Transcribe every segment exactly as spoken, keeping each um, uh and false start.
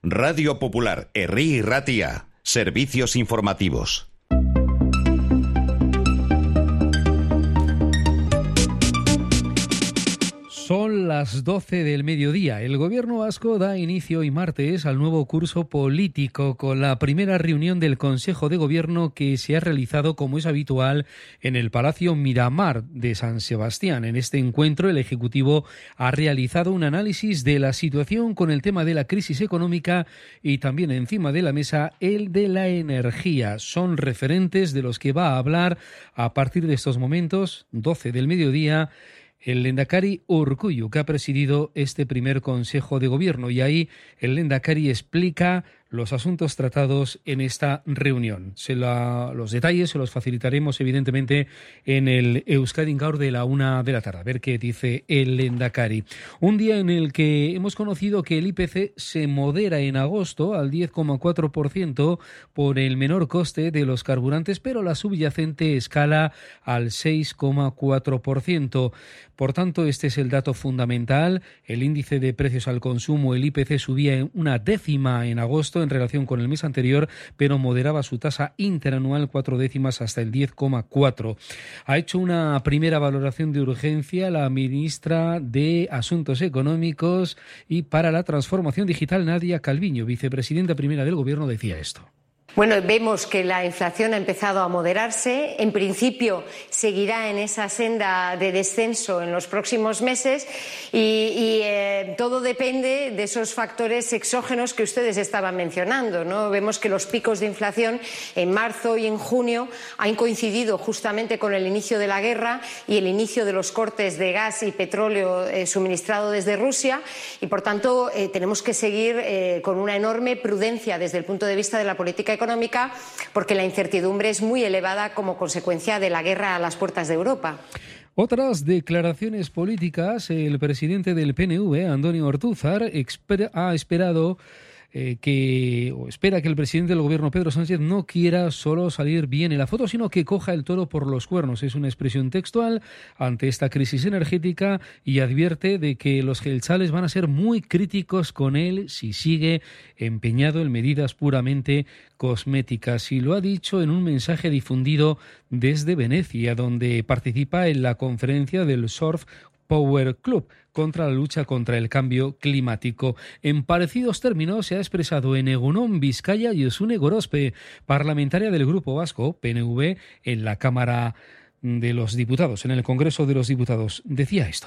Radio Popular, Herri y Ratia. Servicios informativos. Son las doce del mediodía. El Gobierno vasco da inicio hoy martes al nuevo curso político con la primera reunión del Consejo de Gobierno que se ha realizado, como es habitual, en el Palacio Miramar de San Sebastián. En este encuentro, el Ejecutivo ha realizado un análisis de la situación con el tema de la crisis económica y también encima de la mesa el de la energía. Son referentes de los que va a hablar a partir de estos momentos, doce del mediodía, el Lehendakari Urkullu, que ha presidido este primer Consejo de Gobierno, y ahí el Lehendakari explica los asuntos tratados en esta reunión. Se la, los detalles se los facilitaremos, evidentemente, en el Euskadi Gaur de la una de la tarde. A ver qué dice el Lehendakari. Un día en el que hemos conocido que el I P C se modera en agosto al diez coma cuatro por ciento por el menor coste de los carburantes, pero la subyacente escala al seis coma cuatro por ciento. Por tanto, este es el dato fundamental. El índice de precios al consumo, el I P C, subía en una décima en agosto en relación con el mes anterior, pero moderaba su tasa interanual cuatro décimas hasta el diez coma cuatro. Ha hecho una primera valoración de urgencia la ministra de Asuntos Económicos y para la Transformación Digital, Nadia Calviño, vicepresidenta primera del Gobierno, decía esto. Bueno, vemos que la inflación ha empezado a moderarse. En principio, seguirá en esa senda de descenso en los próximos meses y, y eh, todo depende de esos factores exógenos que ustedes estaban mencionando, ¿no? Vemos que los picos de inflación en marzo y en junio han coincidido justamente con el inicio de la guerra y el inicio de los cortes de gas y petróleo eh, suministrado desde Rusia y, por tanto, eh, tenemos que seguir eh, con una enorme prudencia desde el punto de vista de la política económica económica, porque la incertidumbre es muy elevada como consecuencia de la guerra a las puertas de Europa. Otras declaraciones políticas. El presidente del P N V, Andoni Ortúzar, ha esperado Eh, que o espera que el presidente del Gobierno, Pedro Sánchez, no quiera solo salir bien en la foto, sino que coja el toro por los cuernos. Es una expresión textual ante esta crisis energética y advierte de que los jeltzales van a ser muy críticos con él si sigue empeñado en medidas puramente cosméticas. Y lo ha dicho en un mensaje difundido desde Venecia, donde participa en la conferencia del Surf Power Club contra la lucha contra el cambio climático. En parecidos términos se ha expresado en Egunon, Vizcaya, Josune Gorospe, parlamentaria del Grupo Vasco, P N V, en la Cámara de los Diputados, en el Congreso de los Diputados. Decía esto.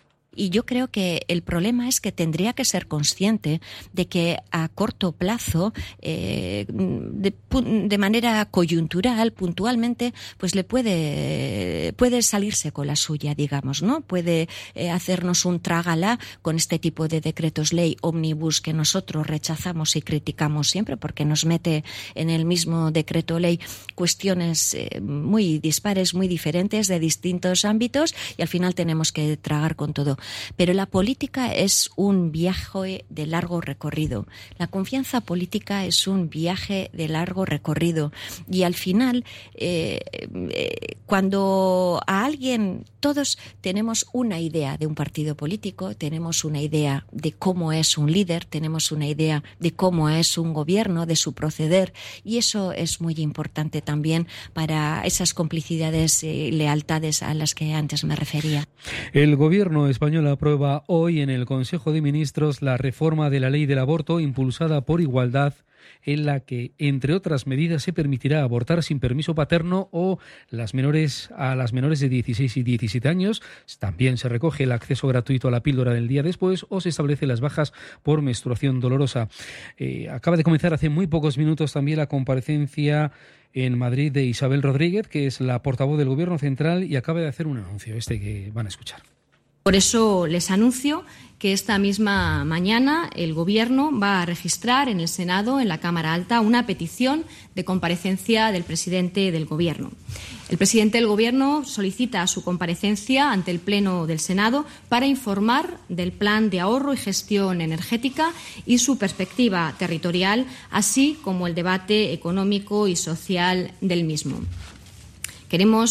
Y yo creo que el problema es que tendría que ser consciente de que a corto plazo, eh, de, de manera coyuntural, puntualmente, pues le puede, puede salirse con la suya, digamos, ¿no? Puede eh, hacernos un trágala con este tipo de decretos ley ómnibus que nosotros rechazamos y criticamos siempre porque nos mete en el mismo decreto ley cuestiones eh, muy dispares, muy diferentes de distintos ámbitos y al final tenemos que tragar con todo. Pero la política es un viaje de largo recorrido. La confianza política es un viaje de largo recorrido. Y al final, eh, eh, cuando a alguien, todos tenemos una idea de un partido político, tenemos una idea de cómo es un líder, tenemos una idea de cómo es un gobierno, de su proceder. Y eso es muy importante también para esas complicidades y lealtades a las que antes me refería. El gobierno español aprueba hoy en el Consejo de Ministros la reforma de la ley del aborto impulsada por Igualdad, en la que, entre otras medidas, se permitirá abortar sin permiso paterno o las menores a las menores de dieciséis y diecisiete años. También se recoge el acceso gratuito a la píldora del día después o se establece las bajas por menstruación dolorosa. Eh, acaba de comenzar hace muy pocos minutos también la comparecencia en Madrid de Isabel Rodríguez, que es la portavoz del Gobierno Central, y acaba de hacer un anuncio, este que van a escuchar. Por eso les anuncio que esta misma mañana el Gobierno va a registrar en el Senado, en la Cámara Alta, una petición de comparecencia del presidente del Gobierno. El presidente del Gobierno solicita su comparecencia ante el Pleno del Senado para informar del plan de ahorro y gestión energética y su perspectiva territorial, así como el debate económico y social del mismo. Queremos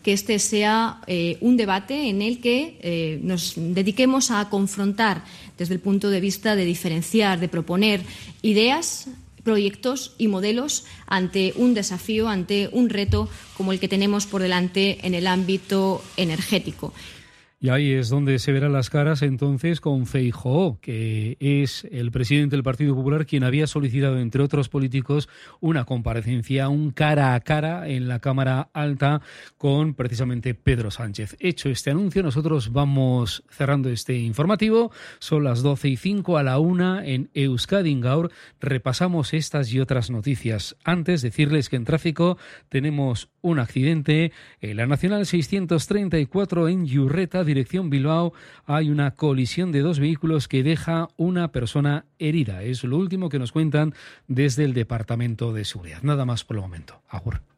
que este sea eh, un debate en el que eh, nos dediquemos a confrontar desde el punto de vista de diferenciar, de proponer ideas, proyectos y modelos ante un desafío, ante un reto como el que tenemos por delante en el ámbito energético. Y ahí es donde se verán las caras entonces con Feijóo, que es el presidente del Partido Popular quien había solicitado, entre otros políticos, una comparecencia, un cara a cara en la Cámara Alta con precisamente Pedro Sánchez. Hecho este anuncio, nosotros vamos cerrando este informativo. Son las doce y cinco, a la una en Euskadi Gaur. Repasamos estas y otras noticias. Antes, decirles que en tráfico tenemos un accidente en la Nacional seiscientos treinta y cuatro en Yurreta, dirección Bilbao. Hay una colisión de dos vehículos que deja una persona herida. Es lo último que nos cuentan desde el Departamento de Seguridad. Nada más por el momento. Agur.